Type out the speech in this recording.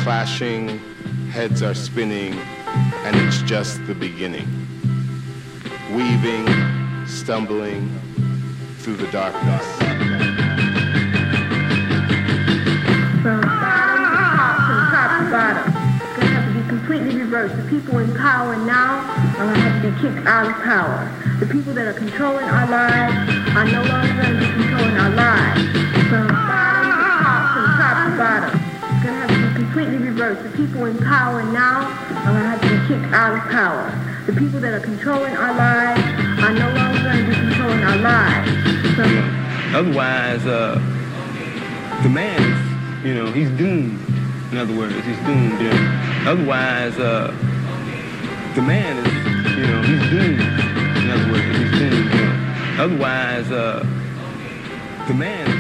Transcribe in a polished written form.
clashing, heads are spinning, and it's just the beginning. Weaving, stumbling through the darkness. From top to bottom. It's going to have to be completely reversed. The people in power now are going to have to be kicked out of power. The people that are controlling our lives are no longer going to be controlling our lives. From top to bottom. It's going to have to be completely reversed. The people in power now are going to have to be kicked out of power. The people that are controlling our lives are no longer going to be controlling our lives. Otherwise, the man is, he's doomed. In other words, he's doomed. Otherwise, the man is, he's doomed. In other words, he's doomed. Otherwise, the man